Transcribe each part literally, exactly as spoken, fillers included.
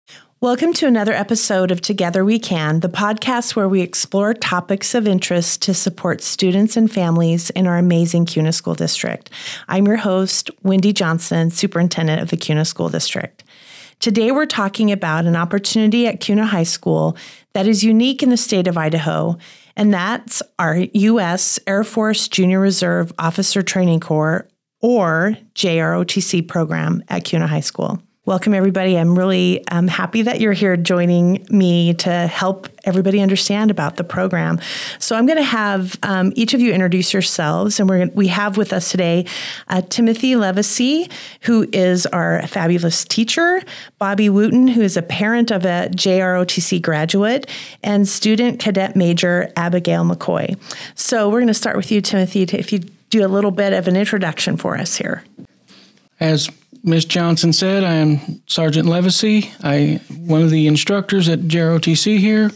Welcome to another episode of Together We Can, the podcast where we explore topics of interest to support students and families in our amazing Kuna School District. I'm your host, Wendy Johnson, Superintendent of the Kuna School District. Today we're talking about an opportunity at Kuna High School that is unique in the state of Idaho, and that's our U S Air Force Junior Reserve Officer Training Corps, or J R O T C program at Kuna High School. Welcome, everybody. I'm really um, happy that you're here joining me to help everybody understand about the program. So I'm going to have um, each of you introduce yourselves, and we're we have with us today uh, Timothy Levacy, who is our fabulous teacher, Bobby Wooten, who is a parent of a J R O T C graduate, and student cadet major Abigail McCoy. So we're going to start with you, Timothy, to, if you do a little bit of an introduction for us here. As Miz Johnson said, I am Sergeant Levacy. I one of the instructors at J R O T C here.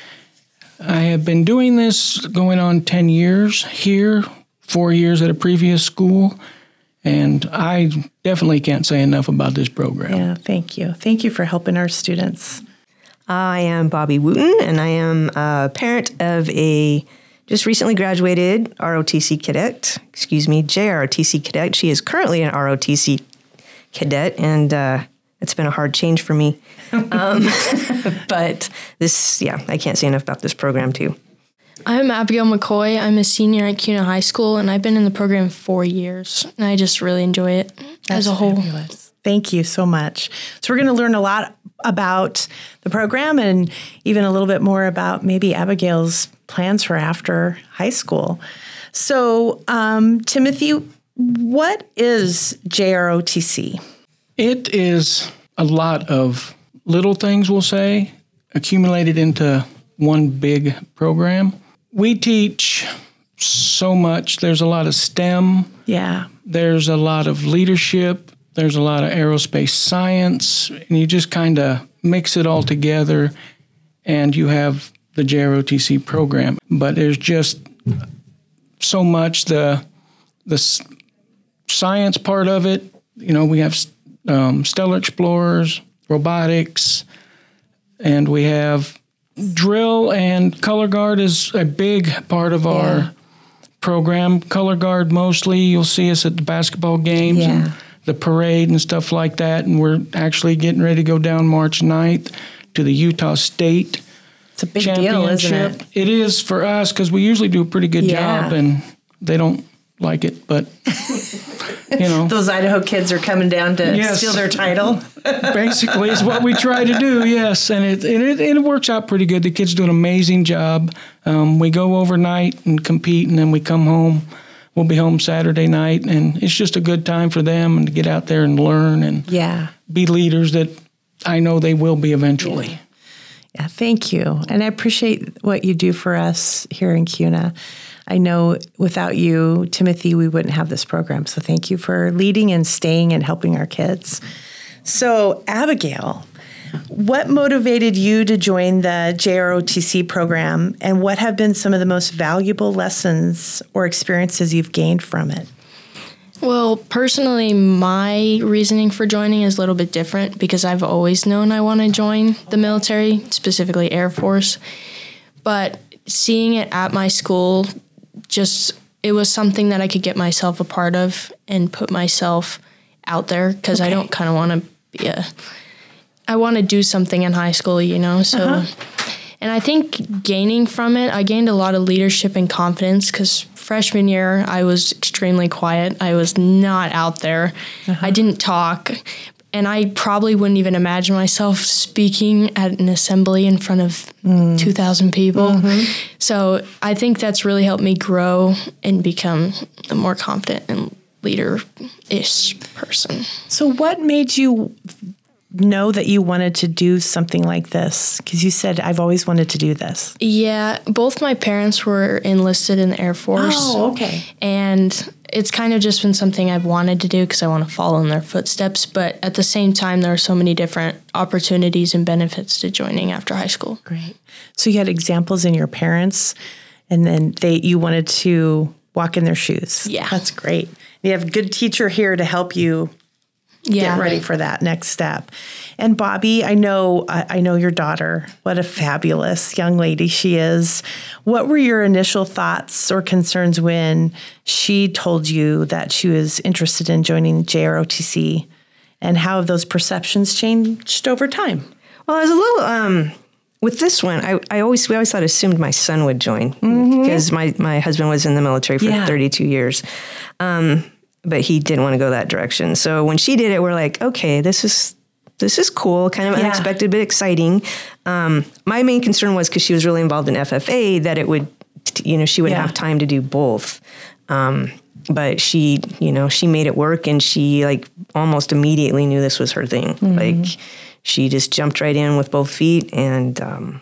I have been doing this going on ten years here, four years at a previous school, and I definitely can't say enough about this program. Yeah, thank you. Thank you for helping our students. I am Bobby Wooten, and I am a parent of a just recently graduated R O T C cadet, excuse me, J R O T C cadet. She is currently an R O T C cadet, and uh, it's been a hard change for me. Um, but this, yeah, I can't say enough about this program, too. I'm Abigail McCoy. I'm a senior at Kuna High School, and I've been in the program four years, and I just really enjoy it That's as a whole. Fabulous. Thank you so much. So we're going to learn a lot about the program and even a little bit more about maybe Abigail's plans for after high school. So, um, Timothy, what is J R O T C? It is a lot of little things, we'll say, accumulated into one big program. We teach so much. There's a lot of STEM. Yeah. There's a lot of leadership. There's a lot of aerospace science. And you just kind of mix it all together, and you have the J R O T C program. But there's just so much. The the science part of it, you know, we have um, Stellar Explorers, robotics, and we have drill, and color guard is a big part of our yeah. program. Color guard mostly, you'll see us at the basketball games yeah. and the parade and stuff like that, and we're actually getting ready to go down March ninth to the Utah State It's a big Championship. deal, isn't it? It is for us because we usually do a pretty good yeah. job, and they don't like it, but you know, those Idaho kids are coming down to yes. steal their title. Basically, is what we try to do. Yes, and it and it, it works out pretty good. The kids do an amazing job. Um, we go overnight and compete, and then we come home. We'll be home Saturday night, and it's just a good time for them and to get out there and learn and yeah. be leaders that I know they will be eventually. Yeah. yeah, thank you, and I appreciate what you do for us here in Kuna. I know without you, Timothy, we wouldn't have this program. So thank you for leading and staying and helping our kids. So Abigail, what motivated you to join the J R O T C program, and what have been some of the most valuable lessons or experiences you've gained from it? Well, personally, my reasoning for joining is a little bit different because I've always known I want to join the military, specifically Air Force. But seeing it at my school, just it was something that I could get myself a part of and put myself out there because okay. I don't kind of want to be a, I want to do something in high school, you know, so, uh-huh. and I think gaining from it, I gained a lot of leadership and confidence because freshman year, I was extremely quiet. I was not out there. Uh-huh. I didn't talk. And I probably wouldn't even imagine myself speaking at an assembly in front of mm. two thousand people. Mm-hmm. So I think that's really helped me grow and become a more confident and leader-ish person. So what made you know that you wanted to do something like this? Because you said, I've always wanted to do this. Yeah, both my parents were enlisted in the Air Force. Oh, okay. And it's kind of just been something I've wanted to do because I want to follow in their footsteps. But at the same time, there are so many different opportunities and benefits to joining after high school. Great. So you had examples in your parents, and then they you wanted to walk in their shoes. Yeah. That's great. You have a good teacher here to help you Yeah. get ready for that next step. And Bobby, I know I, I know your daughter. What a fabulous young lady she is. What were your initial thoughts or concerns when she told you that she was interested in joining J R O T C? And how have those perceptions changed over time? Well, I was a little um, with this one. I, I always we always thought assumed my son would join mm-hmm. because my my husband was in the military for yeah. thirty-two years. Um, but he didn't want to go that direction. So when she did it, we're like, okay, this is this is cool, kind of yeah. unexpected, but exciting. Um, my main concern was because she was really involved in F F A that it would, you know, she wouldn't yeah. have time to do both. Um, but she, you know, she made it work, and she like almost immediately knew this was her thing. Mm-hmm. Like she just jumped right in with both feet, and um,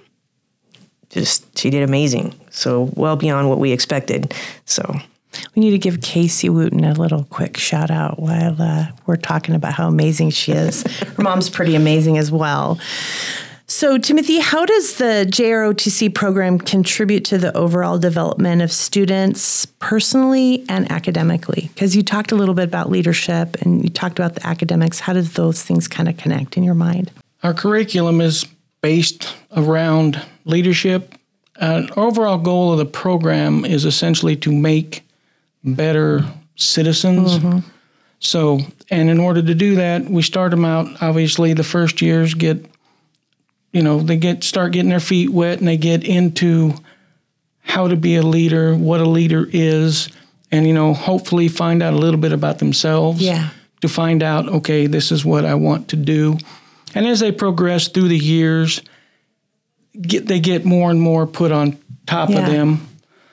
just she did amazing. So well beyond what we expected. So. We need to give Casey Wooten a little quick shout out while uh, we're talking about how amazing she is. Her mom's pretty amazing as well. So, Timothy, how does the J R O T C program contribute to the overall development of students personally and academically? Because you talked a little bit about leadership and you talked about the academics. How do those things kind of connect in your mind? Our curriculum is based around leadership. An overall goal of the program is essentially to make better citizens. Mm-hmm. So, and in order to do that, we start them out, obviously, the first years get, you know, they get start getting their feet wet and they get into how to be a leader, what a leader is, and, you know, hopefully find out a little bit about themselves. Yeah. To find out, okay, this is what I want to do. And as they progress through the years, get they get more and more put on top yeah. of them.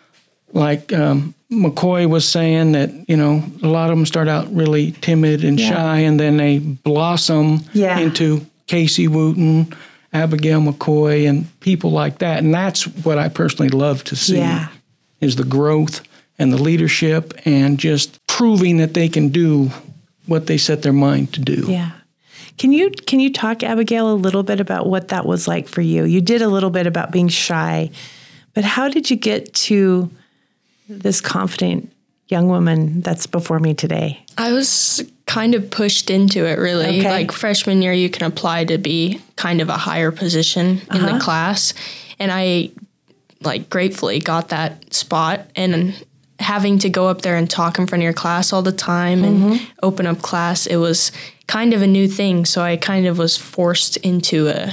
Like um, McCoy was saying that, you know, a lot of them start out really timid and yeah. shy, and then they blossom yeah. into Casey Wooten, Abigail McCoy, and people like that. And that's what I personally love to see, yeah. is the growth and the leadership and just proving that they can do what they set their mind to do. Yeah. Can you can you talk, Abigail, a little bit about what that was like for you? You did a little bit about being shy, but how did you get to this confident young woman that's before me today? I was kind of pushed into it, really. Okay. Like freshman year, you can apply to be kind of a higher position in uh-huh. the class. And I like gratefully got that spot, and having to go up there and talk in front of your class all the time mm-hmm. and open up class, it was kind of a new thing. So I kind of was forced into a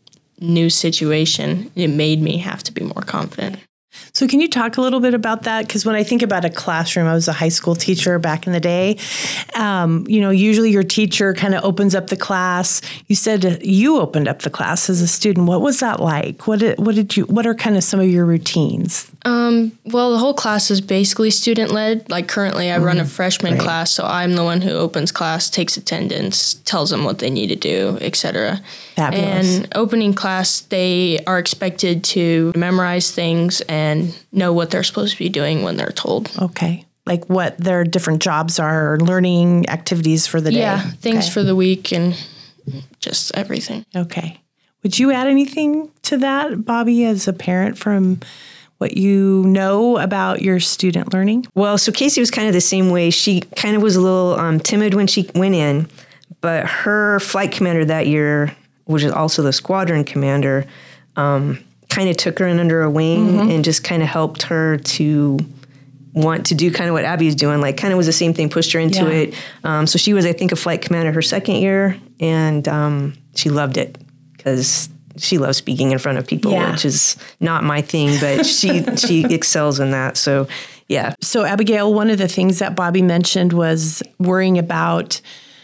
new situation. It made me have to be more confident. So can you talk a little bit about that? Because when I think about a classroom, I was a high school teacher back in the day. Um, you know, usually your teacher kind of opens up the class. You said you opened up the class as a student. What was that like? What did, what did you? What are kind of some of your routines? Um, well, the whole class is basically student-led. Like currently I mm, run a freshman right. class, so I'm the one who opens class, takes attendance, tells them what they need to do, et cetera. Fabulous. And opening class, they are expected to memorize things and know what they're supposed to be doing when they're told. Okay. Like what their different jobs are, or learning activities for the day. Yeah, things okay. for the week and just everything. Okay. Would you add anything to that, Bobby, as a parent, from what you know about your student learning? Well, so Casey was kind of the same way. She kind of was a little um, timid when she went in, but her flight commander that year, which is also the squadron commander, um, kind of took her in under her wing mm-hmm. and just kind of helped her to want to do kind of what Abby's doing, like kind of was the same thing, pushed her into yeah. it. Um, so she was, I think, a flight commander her second year, and um, she loved it because she loves speaking in front of people, yeah. which is not my thing, but she she excels in that. So, yeah. So, Abigail, one of the things that Bobby mentioned was worrying about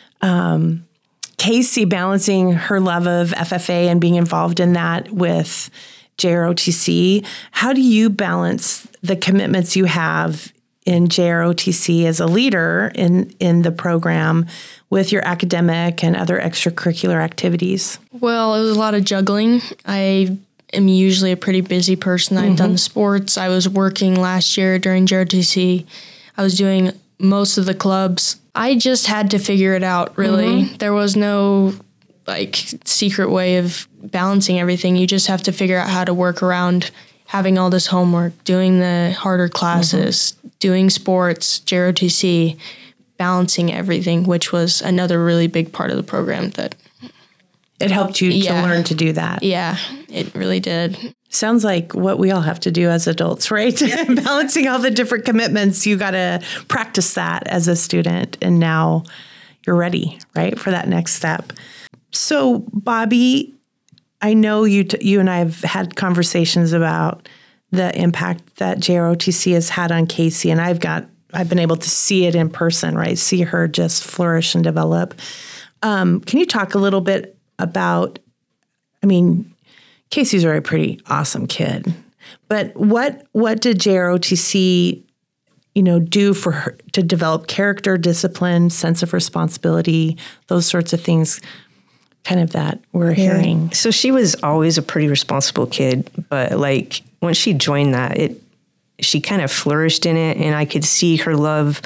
um, Casey balancing her love of F F A and being involved in that with J R O T C. How do you balance the commitments you have in J R O T C as a leader in, in the program with your academic and other extracurricular activities? Well, it was a lot of juggling. I am usually a pretty busy person. I've mm-hmm. done sports. I was working last year during J R O T C. I was doing most of the clubs. I just had to figure it out, really. Mm-hmm. There was no like secret way of balancing everything. You just have to figure out how to work around having all this homework, doing the harder classes, mm-hmm. doing sports, J R O T C, balancing everything, which was another really big part of the program that It helped you Yeah. to learn to do that. yeah, it really did. Sounds like what we all have to do as adults, right? Balancing all the different commitments. You got to practice that as a student. And now you're ready, right, for that next step. So, Bobby, I know you t- you and I have had conversations about the impact that J R O T C has had on Casey, and I've got I've been able to see it in person, right? See her just flourish and develop. Um, can you talk a little bit about? I mean, Casey's a pretty awesome kid, but what what did J R O T C, you know, do for her to develop character, discipline, sense of responsibility, those sorts of things? Kind of that we're hearing. So she was always a pretty responsible kid, but like when she joined that, it she kind of flourished in it, and I could see her love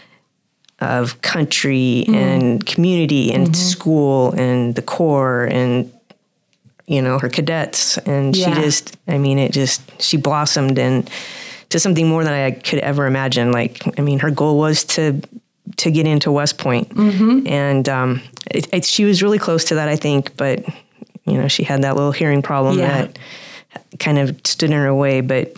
of country mm. and community and mm-hmm. school and the Corps and you know her cadets, and yeah. she just I mean it just she blossomed and to something more than I could ever imagine. Like I mean her goal was to to get into West Point, mm-hmm. and um, it, it, she was really close to that, I think. But you know, she had that little hearing problem yeah. that kind of stood in her way. But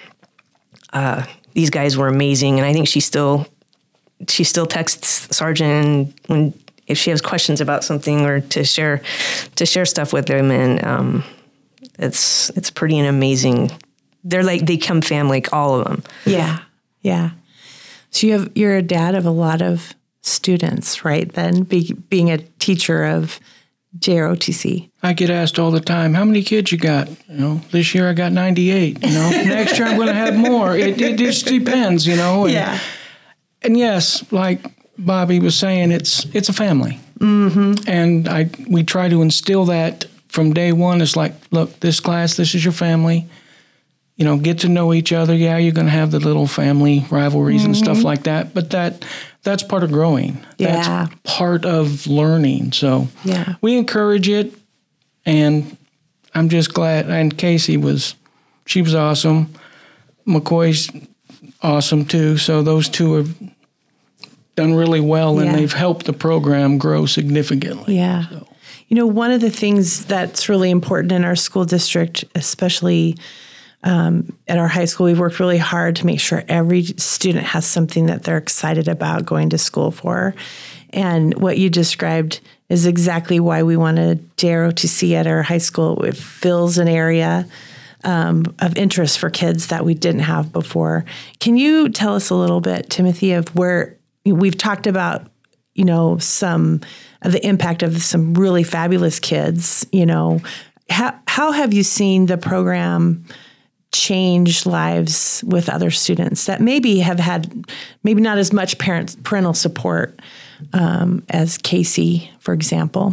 uh, these guys were amazing, and I think she still she still texts Sergeant when if she has questions about something or to share to share stuff with him, and um, it's it's pretty an amazing. They're like they come family, like all of them. Yeah, yeah. So you have, you're a dad of a lot of students, right? Then be, being a teacher of J R O T C. I get asked all the time, how many kids you got? You know, this year I got ninety-eight, you know, next year I'm going to have more. It, it just depends, you know. And, yeah. And yes, like Bobby was saying, it's it's a family. Mm-hmm. And I we try to instill that from day one. It's like, look, this class, this is your family. You know, get to know each other. Yeah, you're going to have the little family rivalries mm-hmm. and stuff like that. But that that's part of growing. Yeah. That's part of learning. So yeah. we encourage it. And I'm just glad. And Casey was, she was awesome. McCoy's awesome too. So those two have done really well, and yeah. they've helped the program grow significantly. Yeah. So. You know, one of the things that's really important in our school district, especially Um, at our high school, we've worked really hard to make sure every student has something that they're excited about going to school for. And what you described is exactly why we wanted J R O T C at our high school. It fills an area um, of interest for kids that we didn't have before. Can you tell us a little bit, Timothy, of where we've talked about, you know, some of the impact of some really fabulous kids, you know, how, how have you seen the program change lives with other students that maybe have had maybe not as much parent parental support um, as Casey, for example,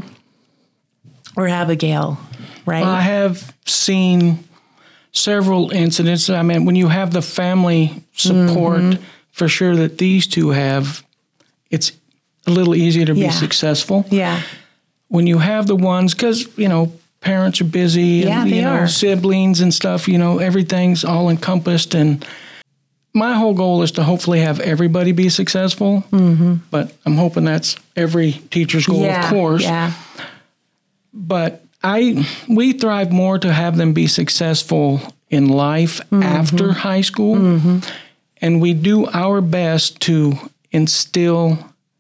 or Abigail, right? I have seen several incidents. I mean, when you have the family support, mm-hmm. for sure that these two have, it's a little easier to yeah. be successful. Yeah. When you have the ones, because, you know, parents are busy, and, yeah, they you know, are. siblings and stuff, you know, everything's all encompassed. And my whole goal is to hopefully have everybody be successful. Mm-hmm. But I'm hoping that's every teacher's goal, yeah, of course. Yeah. But I, we thrive more to have them be successful in life mm-hmm. after high school. Mm-hmm. And we do our best to instill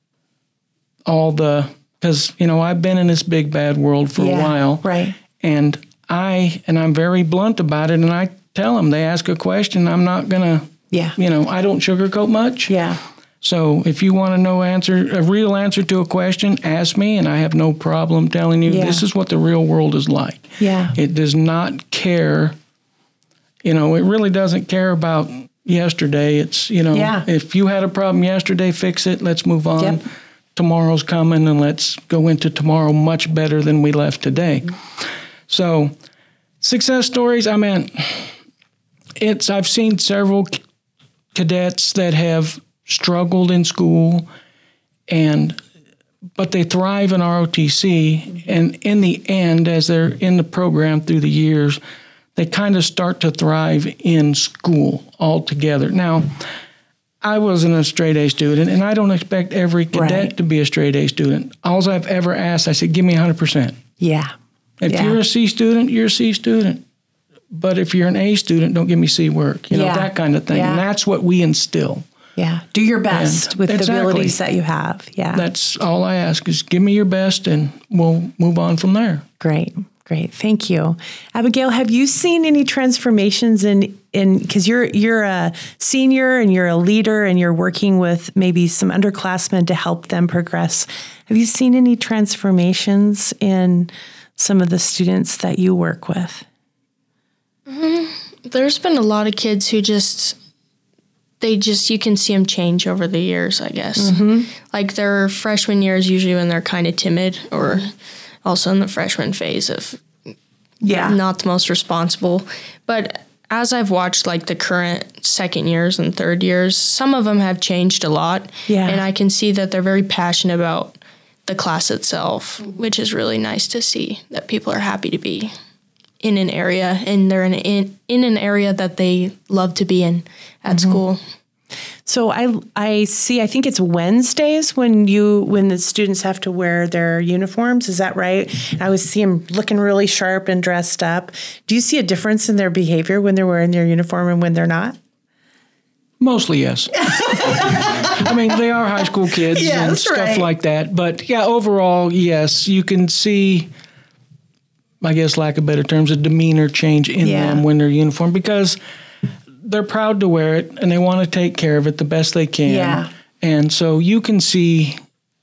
all the, because, you know, I've been in this big, bad world for yeah, a while. Right. And I, and I'm very blunt about it. And I tell them, they ask a question, I'm not going to, yeah. you know, I don't sugarcoat much. Yeah. So if you want to know answer, a real answer to a question, ask me, and I have no problem telling you yeah. this is what the real world is like. Yeah. It does not care, you know, it really doesn't care about yesterday. It's, you know, yeah. if you had a problem yesterday, fix it, let's move on. Yep. Tomorrow's coming, and let's go into tomorrow much better than we left today. Mm-hmm. So success stories, I mean, it's, I've seen several c- cadets that have struggled in school, and but they thrive in R O T C, and in the end, as they're in the program through the years, they kind of start to thrive in school altogether. Now, I wasn't a straight A student, and I don't expect every cadet Right. to be a straight A student. All I've ever asked, I said, give me one hundred percent. Yeah. If Yeah. you're a C student, you're a C student. But if you're an A student, don't give me C work. You know, Yeah. that kind of thing. Yeah. And that's what we instill. Yeah. Do your best And with the exactly. abilities that you have. Yeah. That's all I ask is give me your best, and we'll move on from there. Great. Great. Thank you. Abigail, have you seen any transformations in in because you're you're a senior and you're a leader and you're working with maybe some underclassmen to help them progress. Have you seen any transformations in some of the students that you work with? There's been a lot of kids who just, they just, you can see them change over the years, I guess. Like their freshman year is usually when they're kind of timid, or also in the freshman phase of Yeah. not the most responsible. But as I've watched like the current second years and third years, some of them have changed a lot. Yeah. And I can see that they're very passionate about the class itself, which is really nice to see that people are happy to be in an area, and they're in in, in an area that they love to be in at school. So I I see. I think it's Wednesdays when you when the students have to wear their uniforms. Is that right? I always see them looking really sharp and dressed up. Do you see a difference in their behavior when they're wearing their uniform and when they're not? Mostly, yes. I mean, they are high school kids Yes, and stuff right. like that. But yeah, overall, yes, you can see, I guess, lack of better terms, a demeanor change in Yeah. them when they're uniform, because they're proud to wear it and they want to take care of it the best they can. Yeah. And so you can see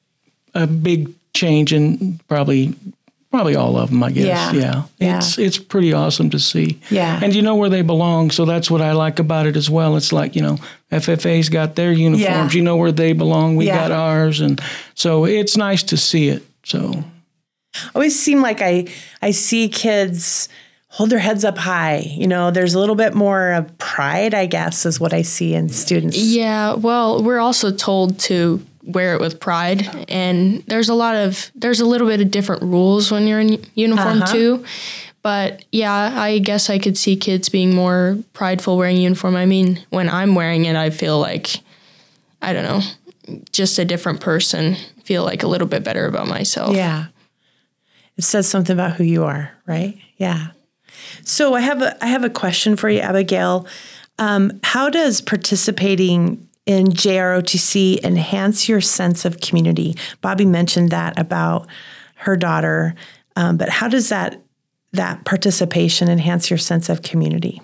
a big change in probably probably all of them, I guess. Yeah. Yeah. Yeah. It's it's pretty awesome to see. Yeah. And you know where they belong, so that's what I like about it as well. It's like, you know, F F A's got their uniforms. Yeah. You know where they belong. We Yeah. got ours. And so it's nice to see it. So Always seem like I I see kids hold their heads up high. You know, there's a little bit more of pride, I guess, is what I see in students. Yeah, well, we're also told to wear it with pride, and there's a lot of there's a little bit of different rules when you're in uniform Uh-huh. too. But yeah, I guess I could see kids being more prideful wearing uniform. I mean, when I'm wearing it, I feel like, I don't know, just a different person. Feel like a little bit better about myself. Yeah. It says something about who you are, right? Yeah. So I have a I have a question for you, Abigail. Um, how does participating in J R O T C enhance your sense of community? Bobby mentioned that about her daughter, um, but how does that that participation enhance your sense of community?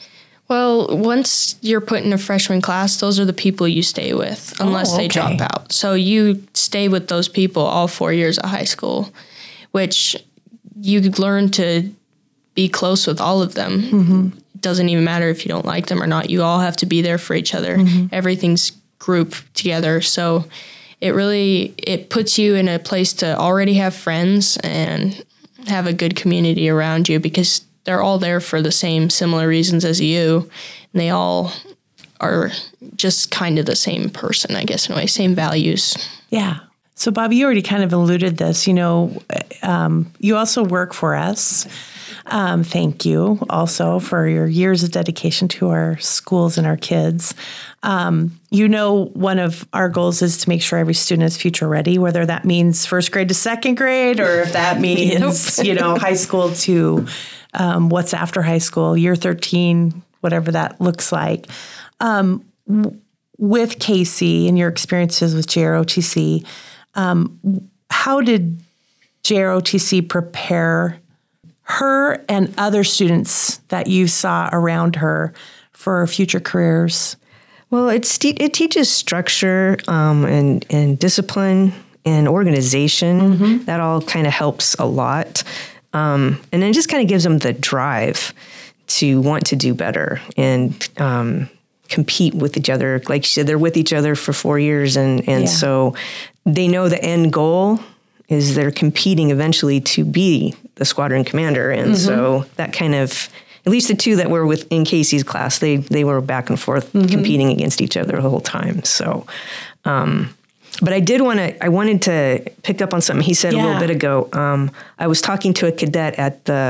Well, once you're put in a freshman class, those are the people you stay with, unless Oh, they okay. drop out. So you stay with those people all four years of high school, which you learn to be close with all of them. Mm-hmm. It doesn't even matter if you don't like them or not. You all have to be there for each other. Mm-hmm. Everything's grouped together. So it really, it puts you in a place to already have friends and have a good community around you, because they're all there for the same similar reasons as you. And they all are just kind of the same person, I guess, in a way, same values. Yeah. So, Bobby, you already kind of alluded this. You know, um, you also work for us. Um, thank you also for your years of dedication to our schools and our kids. Um, you know, one of our goals is to make sure every student is future ready, whether that means first grade to second grade, or if that means, you know, high school to um, what's after high school, year thirteen, whatever that looks like. Um, w- with Casey and your experiences with J R O T C, um, how did J R O T C prepare her and other students that you saw around her for future careers? Well, it's te- it teaches structure um, and and discipline and organization. Mm-hmm. That all kind of helps a lot, um, and then it just kind of gives them the drive to want to do better and um, compete with each other. Like you said, they're with each other for four years, and and Yeah. so they know the end goal is they're competing eventually to be the squadron commander, and Mm-hmm. so that kind of. At least the two that were with in Casey's class, they they were back and forth Mm-hmm. competing against each other the whole time. So, um, but I did want to. I wanted to pick up on something he said a Yeah. little bit ago. Um, I was talking to a cadet at the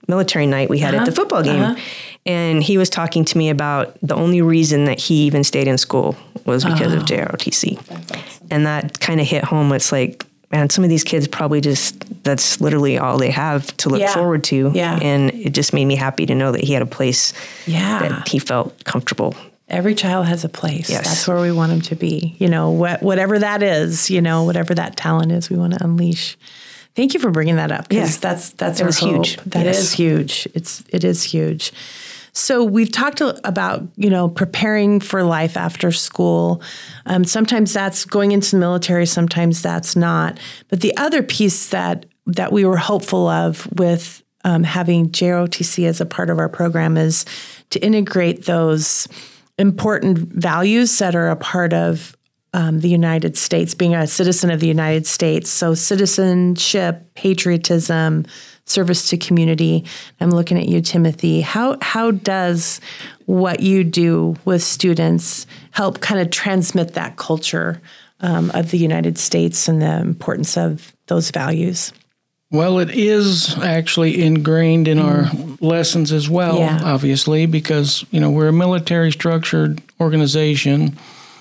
military night we had uh-huh. at the football game. Uh-huh. And he was talking to me about the only reason that he even stayed in school was because oh. of J R O T C. Awesome. And that kind of hit home. It's like, man, some of these kids probably just, that's literally all they have to look yeah. forward to. Yeah. And it just made me happy to know that he had a place yeah. that he felt comfortable. Every child has a place. Yes. That's where we want them to be. You know, wh- whatever that is, you know, whatever that talent is, we want to unleash. Thank you for bringing that up, because yeah. that's that's it was hope. huge. That yes. is huge. It's it is huge. So we've talked about, you know, preparing for life after school. Um, sometimes that's going into the military. Sometimes that's not. But the other piece that that we were hopeful of with um, having J R O T C as a part of our program is to integrate those important values that are a part of um, the United States, being a citizen of the United States. So citizenship, patriotism, service to community. I'm looking at you, Timothy. How how does what you do with students help kind of transmit that culture um, of the United States and the importance of those values? Well, it is actually ingrained in mm. our lessons as well, yeah. obviously, because, you know, we're a military structured organization.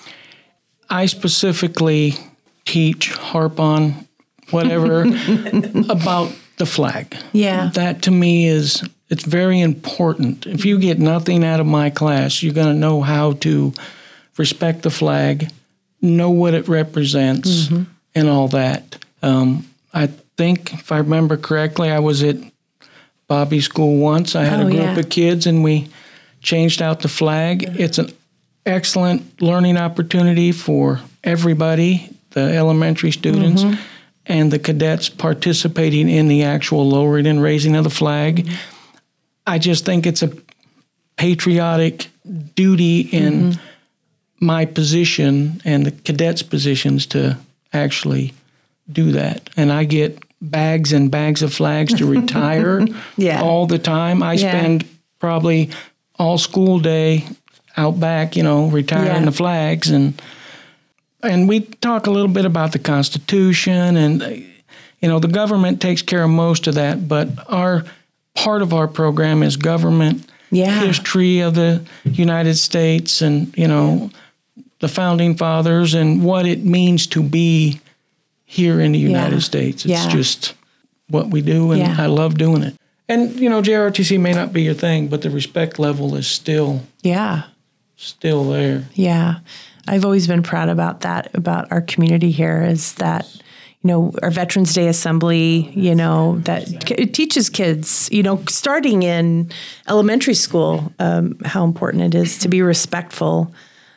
I specifically teach, harp on, whatever, about the flag. Yeah. That to me is, it's very important. If you get nothing out of my class, you're going to know how to respect the flag, know what it represents, mm-hmm. and all that. Um, I think, if I remember correctly, I was at Bobby's school once. I had oh, a group yeah. of kids, and we changed out the flag. Mm-hmm. It's an excellent learning opportunity for everybody, the elementary students, mm-hmm. and the cadets participating in the actual lowering and raising of the flag. Mm-hmm. I just think it's a patriotic duty in mm-hmm. my position and the cadets' positions to actually do that. And I get bags and bags of flags to retire yeah. all the time. I yeah. spend probably all school day out back, you know, retiring yeah. the flags. And and we talk a little bit about the Constitution, and, you know, the government takes care of most of that, but our part of our program is government yeah. history of the United States and, you know, yeah. the founding fathers and what it means to be here in the United yeah. States. It's yeah. just what we do, and yeah. I love doing it. And, you know, J R O T C may not be your thing, but the respect level is still yeah. still there. Yeah. I've always been proud about that, about our community here, is that, you know, our Veterans Day Assembly, you know, that it teaches kids, you know, starting in elementary school, um, how important it is to be respectful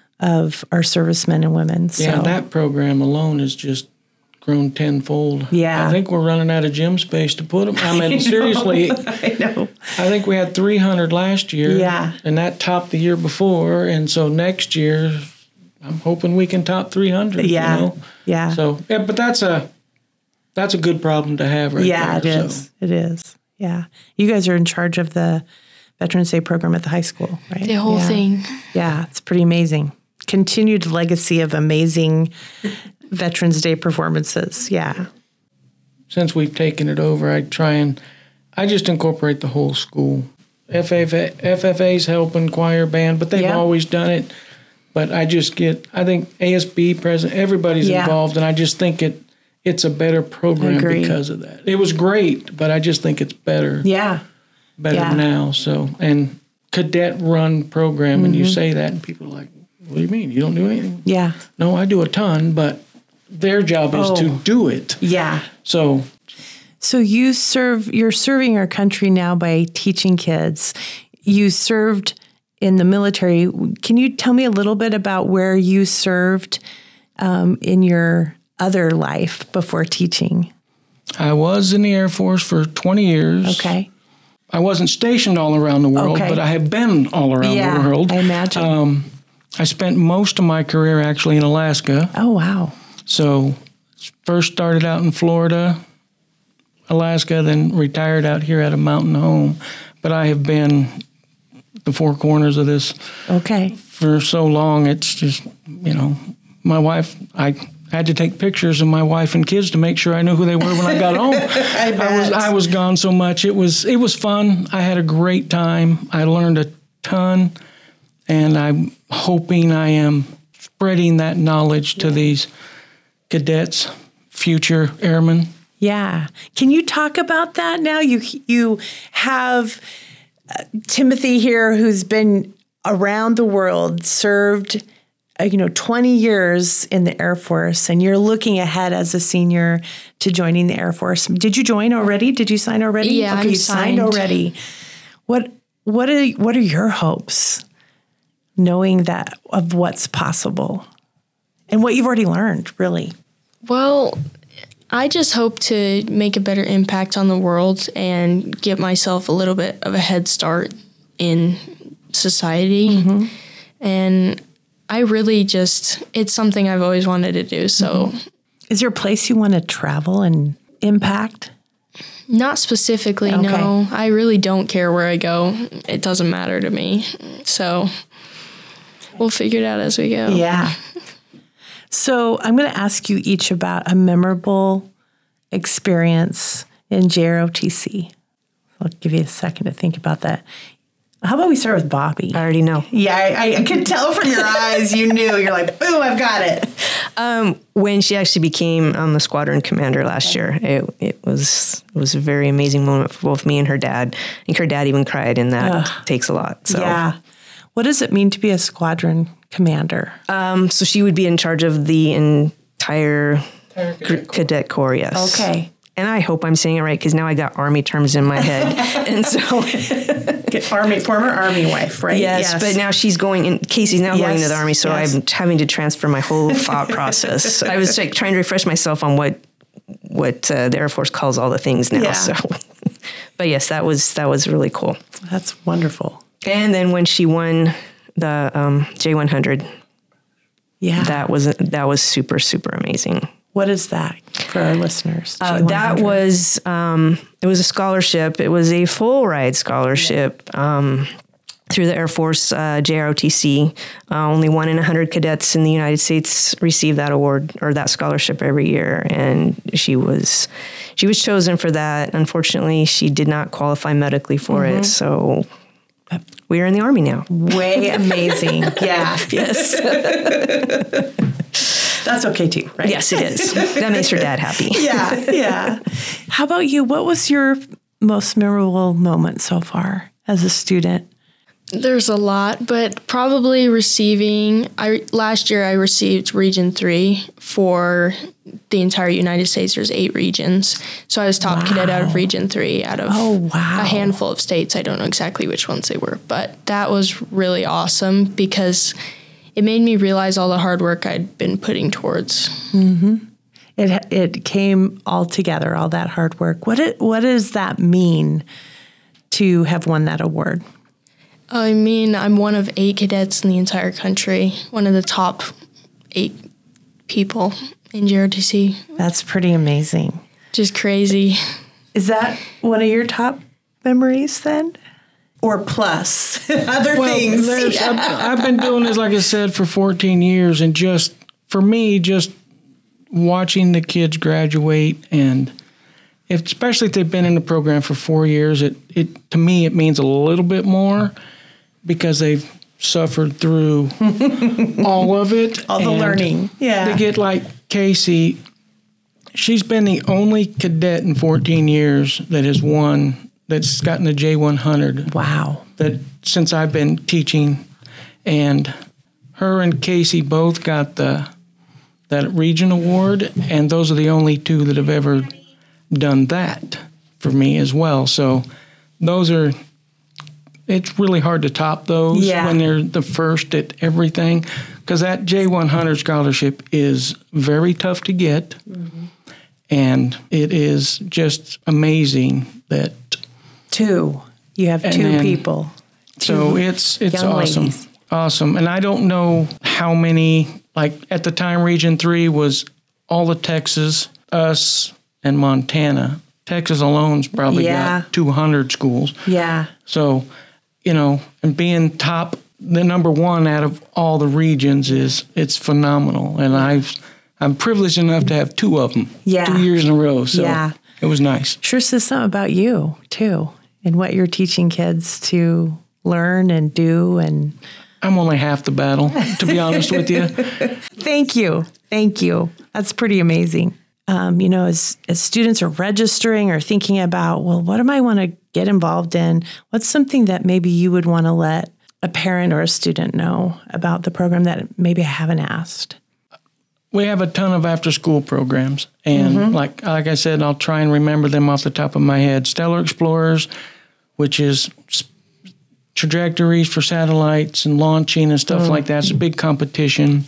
of our servicemen and women. So. Yeah, that program alone is just grown tenfold. Yeah. I think we're running out of gym space to put them. I mean, I seriously. I know. I think we had three hundred last year. Yeah. And that topped the year before. And so next year, I'm hoping we can top three hundred. Yeah. You know? Yeah. So, yeah, but that's a, that's a good problem to have right yeah, there. Yeah, it is. So. It is. Yeah. You guys are in charge of the Veterans Day program at the high school, right? The whole yeah. thing. Yeah. It's pretty amazing. Continued legacy of amazing Veterans Day performances. Yeah. Since we've taken it over, I try and I just incorporate the whole school. F F A, F F A's helping choir band, but they've yeah. always done it. But I just get, I think A S B president, everybody's yeah. involved, and I just think it it's a better program because of that. It was great, but I just think it's better. Yeah. Better yeah. now. So, and cadet run program, mm-hmm. and you say that, and people are like, what do you mean? You don't do anything? Yeah. No, I do a ton, but their job is oh. to do it. Yeah. So So you serve you're serving our country now by teaching kids. You served in the military. Can you tell me a little bit about where you served um, in your other life before teaching? I was in the Air Force for twenty years. Okay. I wasn't stationed all around the world, okay. but I have been all around yeah, the world. I imagine. Um, I spent most of my career actually in Alaska. Oh, wow. So first started out in Florida, Alaska, then retired out here at a mountain home. But I have been the four corners of this okay. for so long. It's just, you know, my wife, I I had to take pictures of my wife and kids to make sure I knew who they were when I got home. I, I was I was gone so much. It was it was fun. I had a great time. I learned a ton, and I'm hoping I am spreading that knowledge to these cadets, future airmen. Yeah. Can you talk about that now? You you have uh, Timothy here, who's been around the world, served uh, you know, twenty years in the Air Force, and you're looking ahead as a senior to joining the Air Force. Did you join already? Did you sign already? Yeah, okay, I'm you signed signed. already. What what are what are your hopes, knowing that of what's possible and what you've already learned, really? Well, I just hope to make a better impact on the world and get myself a little bit of a head start in society. Mm-hmm. And I really just, it's something I've always wanted to do. So, mm-hmm. Is there a place you want to travel and impact? Not specifically, okay. no. I really don't care where I go. It doesn't matter to me. So, we'll figure it out as we go. Yeah. So I'm going to ask you each about a memorable experience in J R O T C. I'll give you a second to think about that. How about we start with Bobby? I already know. Yeah, I, I could tell from your eyes you knew. You're like, boom, I've got it. Um, when she actually became um, the squadron commander last year, it, it was it was a very amazing moment for both me and her dad. I think her dad even cried, and that Ugh. takes a lot. So. Yeah. What does it mean to be a squadron commander? Um, so she would be in charge of the entire cadet, cadet corps, yes. Okay. And I hope I'm saying it right, because now I got Army terms in my head. And so... Army, former Army wife, right? Yes, yes, but now she's going in, Casey's now yes, going to the Army, so yes. I'm having to transfer my whole thought process. I was like trying to refresh myself on what what uh, the Air Force calls all the things now. Yeah. So, but yes, that was that was really cool. That's wonderful. And then when she won the um, J one hundred, yeah, that was that was super super amazing. What is that for our listeners? Uh, that was um, it was a scholarship. It was a full ride scholarship um, through the Air Force uh, J R O T C. Uh, only one in a hundred cadets in the United States receive that award or that scholarship every year, and she was she was chosen for that. Unfortunately, she did not qualify medically for mm-hmm. it, so. We are in the Army now. Way amazing. Yeah. Yes. That's okay too, right? Yes, it is. That makes her dad happy. Yeah, yeah. How about you? What was your most memorable moment so far as a student? There's a lot, but probably receiving, I last year I received Region three for the entire United States. There's eight regions. So I was top wow. cadet out of Region three out of oh, wow. a handful of states. I don't know exactly which ones they were, but that was really awesome because it made me realize all the hard work I'd been putting towards. Mm-hmm. It it came all together, all that hard work. What it, what does that mean to have won that award? I mean, I'm one of eight cadets in the entire country, one of the top eight people in J R O T C. That's pretty amazing. Just crazy. Is that one of your top memories then? Or plus other well, things? Yeah. I've, I've been doing this, like I said, for fourteen years. And just, for me, just watching the kids graduate and... If, especially if they've been in the program for four years, it, it to me, it means a little bit more because they've suffered through all of it. All the learning. Yeah. They get like Casey, she's been the only cadet in fourteen years that has won, that's gotten a J one hundred. Wow. That since I've been teaching. And her and Casey both got the that region award, and those are the only two that have ever done that for me as well. So those are, it's really hard to top those yeah. when they're the first at everything, because that J one hundred scholarship is very tough to get. Mm-hmm. And it is just amazing that two, you have two then, people. Two so it's it's awesome. Ladies. Awesome. And I don't know how many, like at the time Region three was all of Texas, us, and Montana. Texas alone's probably yeah. got two hundred schools. Yeah. So, you know, and being top, the number one out of all the regions is, it's phenomenal. And I've I'm privileged enough to have two of them, Yeah. two years in a row. So Yeah. it was nice. Sure says something about you, too, and what you're teaching kids to learn and do. And I'm only half the battle, to be honest with you. thank you. Thank you. That's pretty amazing. Um, you know, as, as students are registering or thinking about, well, what am I want to get involved in? What's something that maybe you would want to let a parent or a student know about the program that maybe I haven't asked? We have a ton of after-school programs, and mm-hmm. like like I said, I'll try and remember them off the top of my head. Stellar Explorers, which is trajectories for satellites and launching and stuff mm-hmm. like that. It's a big competition.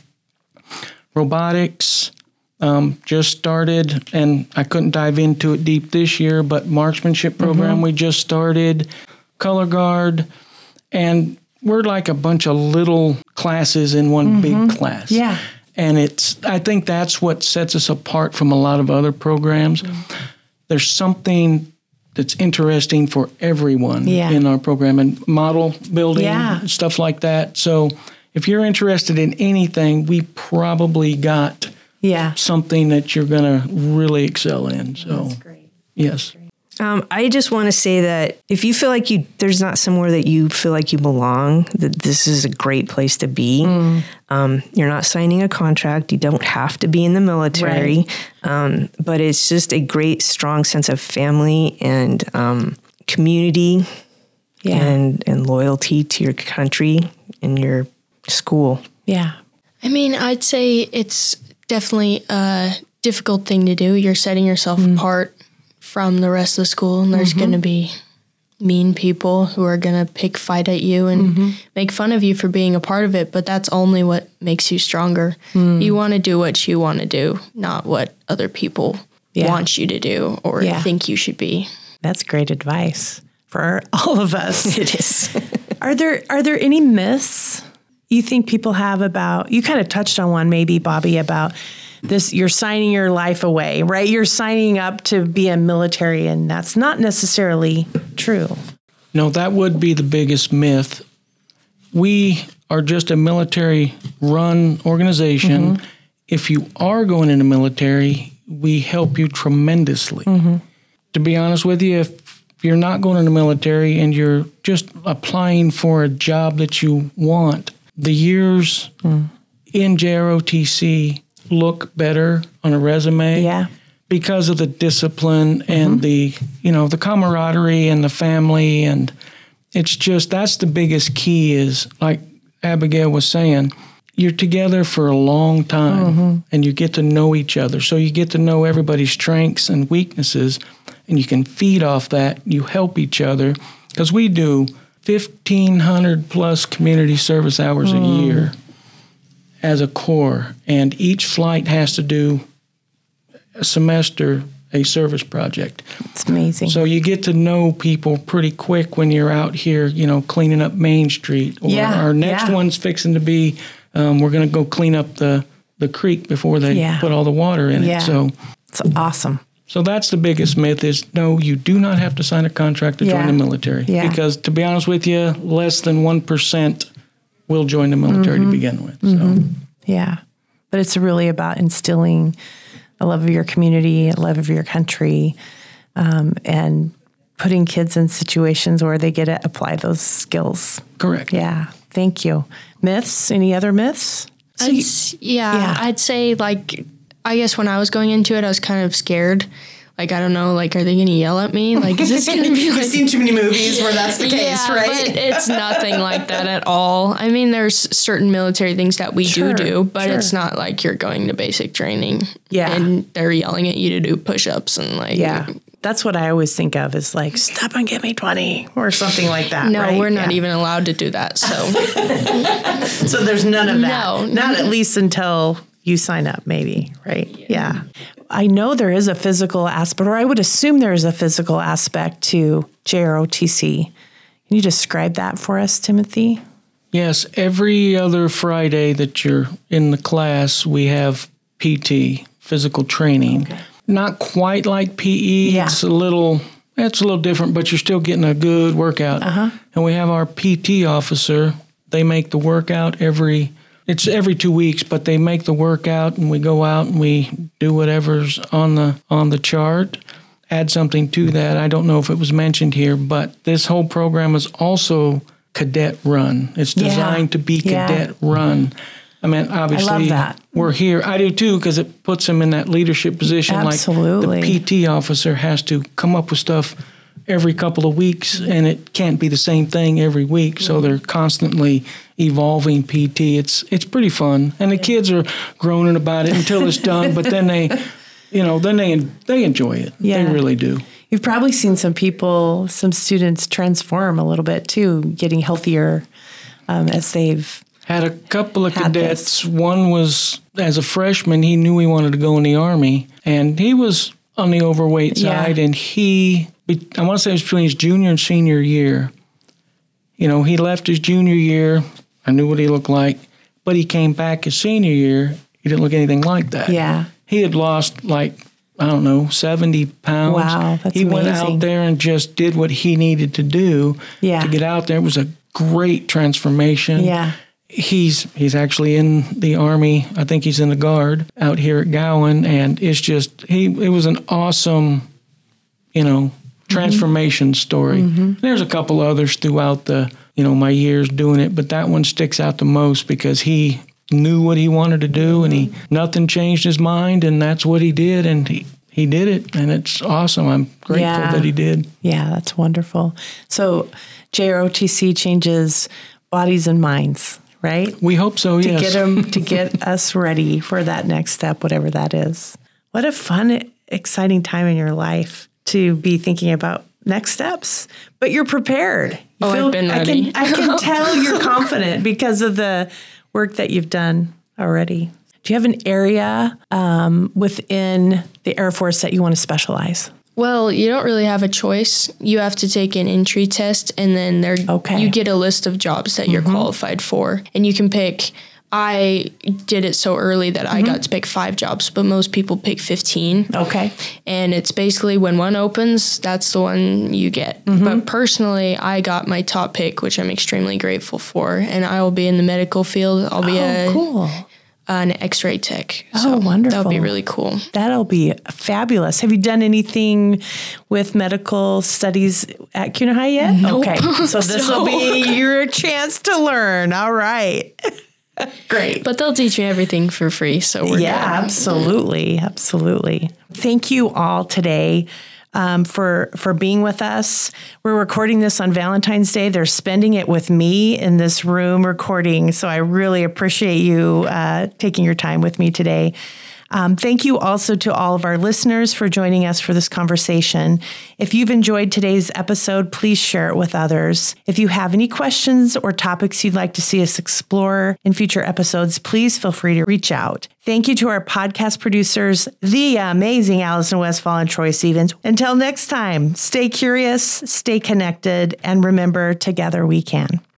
Robotics um, just started, and I couldn't dive into it deep this year, but marksmanship program mm-hmm. we just started. Color Guard, and we're like a bunch of little classes in one mm-hmm. big class. Yeah. And it's, I think that's what sets us apart from a lot of other programs. Mm-hmm. There's something that's interesting for everyone yeah. in our program, and model building, yeah. stuff like that. So if you're interested in anything, we probably got yeah. something that you're going to really excel in. So, that's great. Yes. Um, I just want to say that if you feel like you there's not somewhere that you feel like you belong, that this is a great place to be. Mm. Um, you're not signing a contract. You don't have to be in the military. Right. Um, but it's just a great, strong sense of family and um, community yeah. and, and loyalty to your country and your school. Yeah. I mean, I'd say it's definitely a difficult thing to do. You're setting yourself mm. apart from the rest of the school, and there's mm-hmm. going to be mean people who are going to pick fight at you and mm-hmm. make fun of you for being a part of it, but that's only what makes you stronger. Mm. You want to do what you want to do, not what other people yeah. want you to do or yeah. think you should be. That's great advice for all of us. It is. Are there are there any myths you think people have about, you kind of touched on one maybe, Bobby, about this, you're signing your life away, right? You're signing up to be a military, and that's not necessarily true. No, that would be the biggest myth. We are just a military-run organization. Mm-hmm. If you are going in the military, we help you tremendously. Mm-hmm. To be honest with you, if you're not going in the military and you're just applying for a job that you want, the years mm. in J R O T C look better on a resume yeah. because of the discipline mm-hmm. and the, you know, the camaraderie and the family. And it's just, that's the biggest key is, like Abigail was saying, you're together for a long time mm-hmm. and you get to know each other. So you get to know everybody's strengths and weaknesses, and you can feed off that. You help each other, because we do fifteen hundred plus community service hours mm. a year as a corps, and each flight has to do a semester a service project. It's amazing. So you get to know people pretty quick when you're out here, you know, cleaning up Main Street. Or yeah, our next yeah. one's fixing to be, um, we're going to go clean up the, the creek before they yeah. put all the water in yeah. it. So it's awesome. So that's the biggest myth is, no, you do not have to sign a contract to yeah. join the military. Yeah. Because to be honest with you, less than one percent will join the military mm-hmm. to begin with. Mm-hmm. So yeah. But it's really about instilling a love of your community, a love of your country, um, and putting kids in situations where they get to apply those skills. Correct. Yeah. Thank you. Myths? Any other myths? So I'd, you, yeah, yeah, I'd say, like, I guess when I was going into it, I was kind of scared. Like, I don't know, like, are they going to yell at me? Like, is this going to be like... You've seen too many movies where that's the case, yeah, right? But it's nothing like that at all. I mean, there's certain military things that we sure, do do, but sure. it's not like you're going to basic training. Yeah. And they're yelling at you to do push-ups and, like... Yeah. That's what I always think of is, like, stop and give me twenty or something like that, No, right? we're not yeah. even allowed to do that, so... So there's none of that. No. Not at least until you sign up, maybe, right? Yeah. yeah. I know there is a physical aspect, or I would assume there is a physical aspect to J R O T C. Can you describe that for us, Timothy? Yes, every other Friday that you're in the class, we have P T, physical training. Okay. Not quite like P E. Yeah. It's a little, it's a little different, but you're still getting a good workout. Uh-huh. And we have our P T officer. They make the workout every it's every two weeks, but they make the workout and we go out and we do whatever's on the on the chart. Add something to that. I don't know if it was mentioned here, but this whole program is also cadet run. It's designed yeah. to be yeah. cadet run. I mean, obviously, I love that. We're here. I do too, because it puts them in that leadership position. Absolutely. Like the P T officer has to come up with stuff every couple of weeks, and it can't be the same thing every week. So they're constantly evolving P T. It's it's pretty fun, and the kids are groaning about it until it's done. But then they, you know, then they they enjoy it. Yeah. They really do. You've probably seen some people, some students transform a little bit too, getting healthier um, as they've had a couple of had cadets. This. One was, as a freshman, he knew he wanted to go in the Army, and he was on the overweight Yeah. side, and he, I want to say it was between his junior and senior year. You know, he left his junior year, I knew what he looked like, but he came back his senior year, he didn't look anything like that. Yeah. He had lost like, I don't know, seventy pounds. Wow, that's He went amazing. out there and just did what he needed to do Yeah. to get out there. It was a great transformation. Yeah. He's he's actually in the Army. I think he's in the Guard out here at Gowan, and it's just he. It was an awesome, you know, transformation mm-hmm. story. Mm-hmm. There's a couple others throughout the you know my years doing it, but that one sticks out the most because he knew what he wanted to do, and he nothing changed his mind, and that's what he did, and he. He did it, and it's awesome. I'm grateful Yeah. that he did. Yeah, that's wonderful. So J R O T C changes bodies and minds, right? We hope so, to yes. get them to get us ready for that next step, whatever that is. What a fun, exciting time in your life to be thinking about next steps. But you're prepared. You Oh, I've been ready. I can, I can tell you're confident because of the work that you've done already. Do you have an area um, within the Air Force that you want to specialize? Well, you don't really have a choice. You have to take an entry test, and then there Okay. you get a list of jobs that you're mm-hmm. qualified for, and you can pick. I did it so early that mm-hmm. I got to pick five jobs, but most people pick fifteen. Okay. And it's basically when one opens, that's the one you get. Mm-hmm. But personally, I got my top pick, which I'm extremely grateful for, and I will be in the medical field. I'll be oh, a cool. an X-ray tech. Oh, so wonderful. That would be really cool. That'll be fabulous. Have you done anything with medical studies at CUNA High yet? Nope. Okay. So this will So- be your chance to learn. All right. Great. But they'll teach me everything for free, so we're yeah, good. absolutely. Absolutely. Thank you all today. Um, for for being with us. We're recording this on Valentine's Day. They're spending it with me in this room recording, so I really appreciate you uh, taking your time with me today. Um, thank you also to all of our listeners for joining us for this conversation. If you've enjoyed today's episode, please share it with others. If you have any questions or topics you'd like to see us explore in future episodes, please feel free to reach out. Thank you to our podcast producers, the amazing Allison Westfall and Troy Stevens. Until next time, stay curious, stay connected, and remember, together we can.